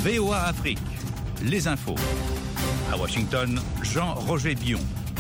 VOA Afrique, les infos. À Washington, Jean-Roger Bion.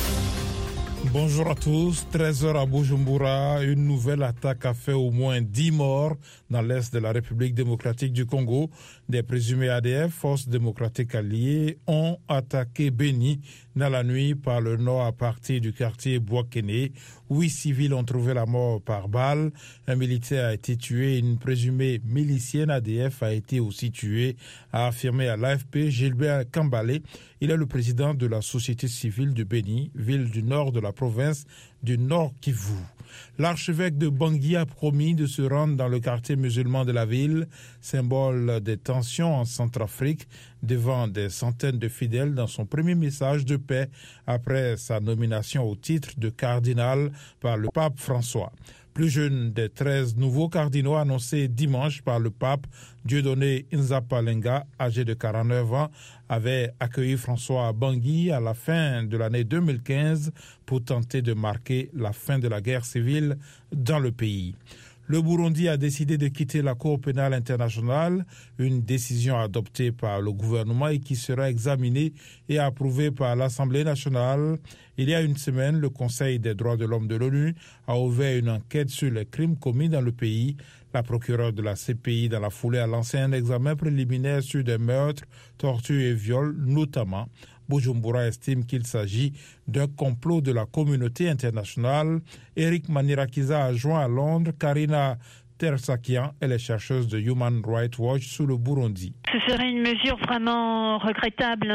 Bonjour à tous. 13h à Bujumbura, une nouvelle attaque a fait au moins 10 morts dans l'est de la République démocratique du Congo. Des présumés ADF, forces démocratiques alliées, ont attaqué Beni dans la nuit par le nord à partir du quartier Bouakene. 8 civils ont trouvé la mort par balle. Un militaire a été tué. Une présumée milicienne ADF a été aussi tuée, a affirmé à l'AFP Gilbert Kambale. Il est le président de la société civile de Beni, ville du nord de la province du Nord Kivu. L'archevêque de Bangui a promis de se rendre dans le quartier musulman de la ville, symbole des tensions en Centrafrique, devant des centaines de fidèles dans son premier message de paix après sa nomination au titre de cardinal par le pape François. Plus jeune des 13 nouveaux cardinaux annoncés dimanche par le pape, Dieudonné Nzapalenga, âgé de 49 ans, avait accueilli François à Bangui à la fin de l'année 2015 pour tenter de marquer la fin de la guerre civile dans le pays. Le Burundi a décidé de quitter la Cour pénale internationale, une décision adoptée par le gouvernement et qui sera examinée et approuvée par l'Assemblée nationale. Il y a une semaine, le Conseil des droits de l'homme de l'ONU a ouvert une enquête sur les crimes commis dans le pays. La procureure de la CPI, dans la foulée, a lancé un examen préliminaire sur des meurtres, tortures et viols, notamment. Bujumbura estime qu'il s'agit d'un complot de la communauté internationale. Eric Manirakiza a joint à Londres Karina Tersakian, elle est chercheuse de Human Rights Watch sous le Burundi. Ce serait une mesure vraiment regrettable,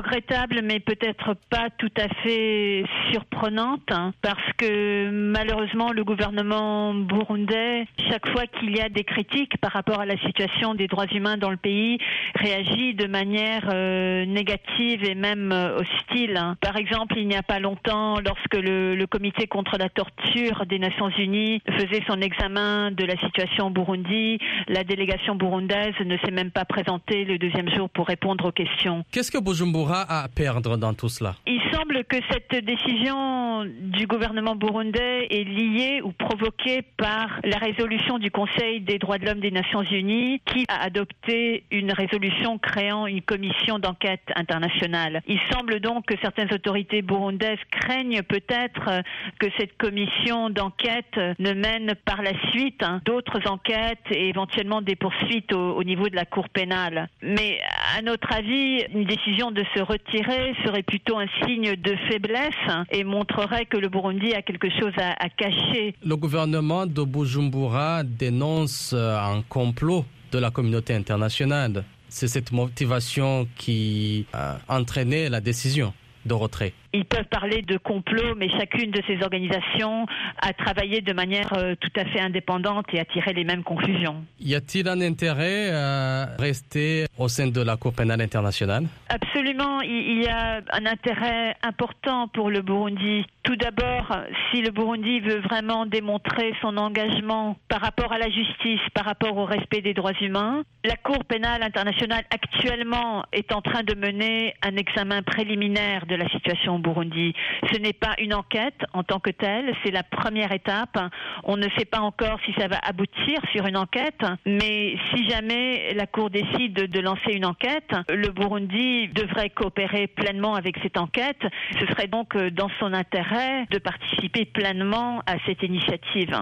mais peut-être pas tout à fait surprenante, parce que malheureusement le gouvernement burundais, chaque fois qu'il y a des critiques par rapport à la situation des droits humains dans le pays, réagit de manière négative et même hostile. Par exemple, il n'y a pas longtemps, lorsque le comité contre la torture des Nations Unies faisait son examen de la situation au Burundi, la délégation burundaise ne s'est même pas présentée le deuxième jour pour répondre aux questions. Qu'est-ce que Bujumbura a à perdre dans tout cela ? Il semble que cette décision du gouvernement burundais est liée ou provoquée par la résolution du Conseil des droits de l'homme des Nations Unies qui a adopté une résolution créant une commission d'enquête internationale. Il semble donc que certaines autorités burundaises craignent peut-être que cette commission d'enquête ne mène par la suite d'autres enquêtes et éventuellement des poursuites au niveau de la Cour pénale. Mais à notre avis, une décision de se retirer serait plutôt un signe de faiblesse et montrerait que le Burundi a quelque chose à cacher. Le gouvernement de Bujumbura dénonce un complot de la communauté internationale. C'est cette motivation qui a entraîné la décision de retrait. Ils peuvent parler de complot, mais chacune de ces organisations a travaillé de manière tout à fait indépendante et a tiré les mêmes conclusions. Y a-t-il un intérêt à rester au sein de la Cour pénale internationale ? Absolument, il y a un intérêt important pour le Burundi. Tout d'abord, si le Burundi veut vraiment démontrer son engagement par rapport à la justice, par rapport au respect des droits humains, la Cour pénale internationale actuellement est en train de mener un examen préliminaire de la situation au Burundi. Ce n'est pas une enquête en tant que telle, c'est la première étape. On ne sait pas encore si ça va aboutir sur une enquête, mais si jamais la Cour décide de lancer une enquête, le Burundi devrait coopérer pleinement avec cette enquête. Ce serait donc dans son intérêt de participer pleinement à cette initiative.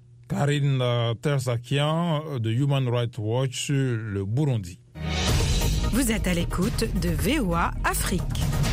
Karine Tersakian de Human Rights Watch sur le Burundi. Vous êtes à l'écoute de VOA Afrique.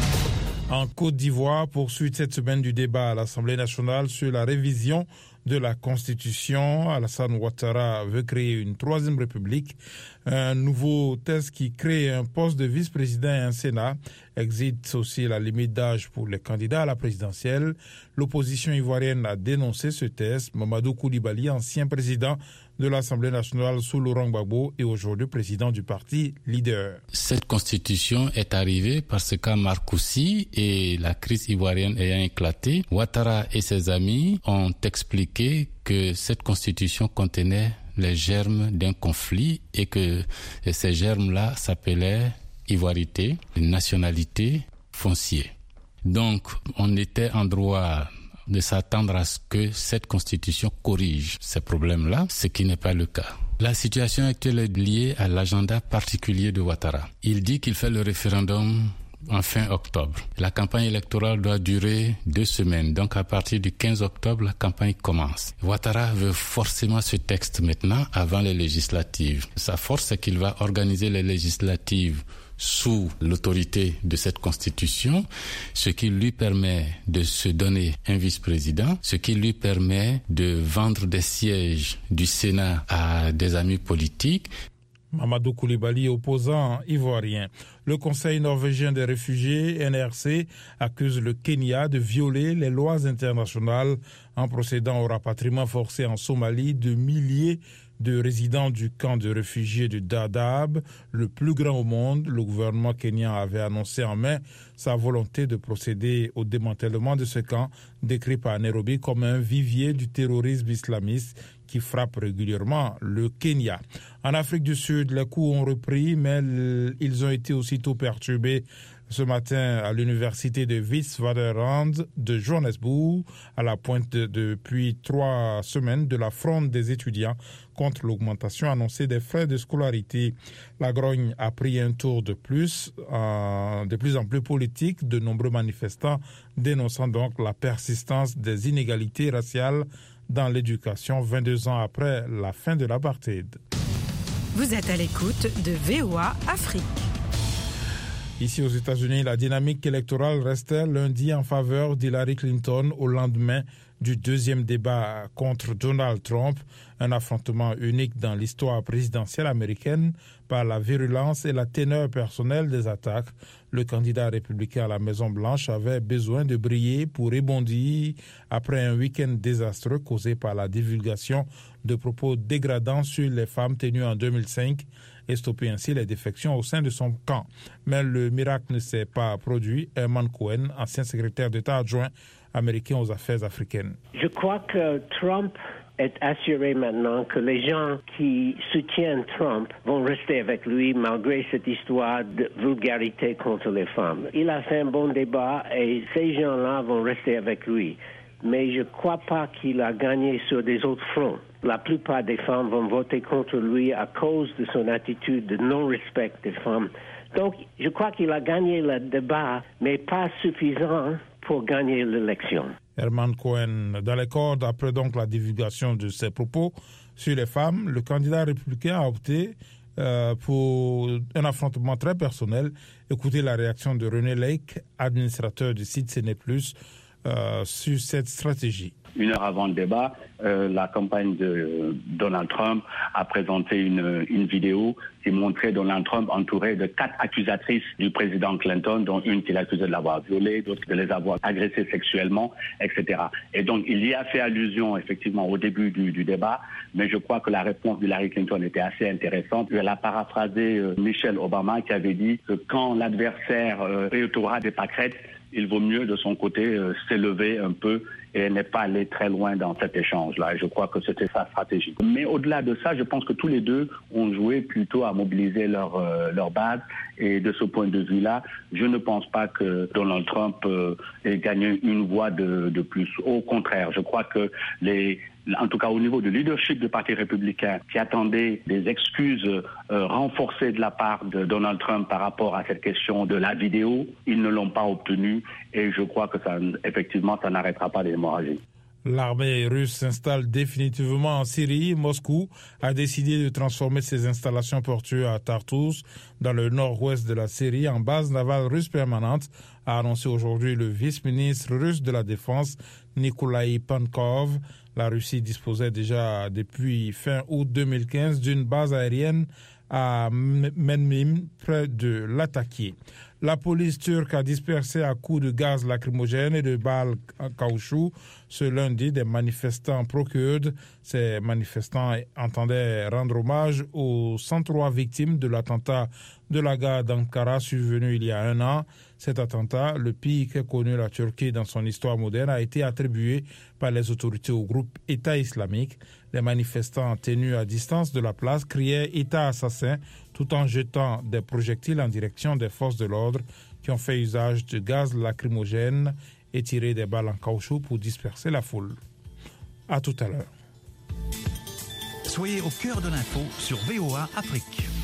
En Côte d'Ivoire, poursuite cette semaine du débat à l'Assemblée nationale sur la révision de la Constitution. Alassane Ouattara veut créer une troisième république. Un nouveau texte qui crée un poste de vice-président et un Sénat existe aussi la limite d'âge pour les candidats à la présidentielle. L'opposition ivoirienne a dénoncé ce texte. Mamadou Koulibaly, ancien président de l'Assemblée nationale sous Laurent Gbagbo et aujourd'hui président du parti leader. Cette constitution est arrivée parce qu'à Marcoussis et la crise ivoirienne ayant éclaté, Ouattara et ses amis ont expliqué que cette constitution contenait les germes d'un conflit et que ces germes-là s'appelaient ivoirité, nationalité, foncier. Donc, on était en droit de s'attendre à ce que cette constitution corrige ces problèmes-là, ce qui n'est pas le cas. La situation actuelle est liée à l'agenda particulier de Ouattara. Il dit qu'il fait le référendum en fin octobre. La campagne électorale doit durer 2 semaines. Donc à partir du 15 octobre, la campagne commence. Ouattara veut forcément ce texte maintenant avant les législatives. Sa force, c'est qu'il va organiser les législatives sous l'autorité de cette constitution, ce qui lui permet de se donner un vice-président, ce qui lui permet de vendre des sièges du Sénat à des amis politiques. Mamadou Koulibaly, opposant ivoirien. Le Conseil norvégien des réfugiés, NRC, accuse le Kenya de violer les lois internationales en procédant au rapatriement forcé en Somalie de milliers de résidents du camp de réfugiés de Dadaab, le plus grand au monde. Le gouvernement kenyan avait annoncé en mai sa volonté de procéder au démantèlement de ce camp, décrit par Nairobi comme un vivier du terrorisme islamiste qui frappe régulièrement le Kenya. En Afrique du Sud, les coups ont repris, mais ils ont été aussitôt perturbés ce matin à l'université de Witwatersrand de Johannesburg, à la pointe depuis 3 semaines de la fronde des étudiants contre l'augmentation annoncée des frais de scolarité. La grogne a pris un tour de plus en plus politique, de nombreux manifestants dénonçant donc la persistance des inégalités raciales dans l'éducation 22 ans après la fin de l'apartheid. Vous êtes à l'écoute de VOA Afrique. Ici aux États-Unis, la dynamique électorale restait lundi en faveur d'Hillary Clinton au lendemain du deuxième débat contre Donald Trump, un affrontement unique dans l'histoire présidentielle américaine par la virulence et la teneur personnelle des attaques. Le candidat républicain à la Maison-Blanche avait besoin de briller pour rebondir après un week-end désastreux causé par la divulgation de propos dégradants sur les femmes tenues en 2005 et stopper ainsi les défections au sein de son camp. Mais le miracle ne s'est pas produit. Herman Cohen, ancien secrétaire d'État adjoint américain aux affaires africaines. Je crois que Trump est assuré maintenant que les gens qui soutiennent Trump vont rester avec lui malgré cette histoire de vulgarité contre les femmes. Il a fait un bon débat et ces gens-là vont rester avec lui. Mais je ne crois pas qu'il a gagné sur des autres fronts. La plupart des femmes vont voter contre lui à cause de son attitude de non-respect des femmes. Donc, je crois qu'il a gagné le débat, mais pas suffisant pour gagner l'élection. Herman Cohen, dans les cordes, après donc la divulgation de ses propos sur les femmes, le candidat républicain a opté pour un affrontement très personnel. Écoutez la réaction de René Lake, administrateur du site CNE+, sur cette stratégie. 1 heure avant le débat, la campagne de Donald Trump a présenté une vidéo qui montrait Donald Trump entouré de 4 accusatrices du président Clinton, dont une qu'il accusait de l'avoir violée, d'autres de les avoir agressées sexuellement, etc. Et donc, il y a fait allusion, effectivement, au début du débat, mais je crois que la réponse d'Hillary Clinton était assez intéressante. Elle a paraphrasé Michelle Obama qui avait dit que quand l'adversaire aura des pâquerettes, il vaut mieux de son côté s'élever un peu et n'est pas aller très loin dans cet échange-là. Et je crois que c'était sa stratégie. Mais au-delà de ça, je pense que tous les deux ont joué plutôt à mobiliser leur base. Et de ce point de vue-là, je ne pense pas que Donald Trump ait gagné une voix de plus. Au contraire, je crois que en tout cas au niveau du leadership du Parti républicain, qui attendait des excuses renforcées de la part de Donald Trump par rapport à cette question de la vidéo, ils ne l'ont pas obtenu et je crois que effectivement, ça n'arrêtera pas l'hémorragie. L'armée russe s'installe définitivement en Syrie. Moscou a décidé de transformer ses installations portuaires à Tartous, dans le nord-ouest de la Syrie, en base navale russe permanente, a annoncé aujourd'hui le vice-ministre russe de la Défense, Nikolai Pankov. La Russie disposait déjà depuis fin août 2015 d'une base aérienne à Menmim, près de Latakia. La police turque a dispersé à coups de gaz lacrymogène et de balles en caoutchouc ce lundi des manifestants pro-kurdes. Ces manifestants entendaient rendre hommage aux 103 victimes de l'attentat de la gare d'Ankara survenu il y a 1 an. Cet attentat, le pire qu'ait connu la Turquie dans son histoire moderne, a été attribué par les autorités au groupe État islamique. Les manifestants tenus à distance de la place criaient « État assassin » tout en jetant des projectiles en direction des forces de l'ordre qui ont fait usage de gaz lacrymogène et tiré des balles en caoutchouc pour disperser la foule. À tout à l'heure. Soyez au cœur de l'info sur VOA Afrique.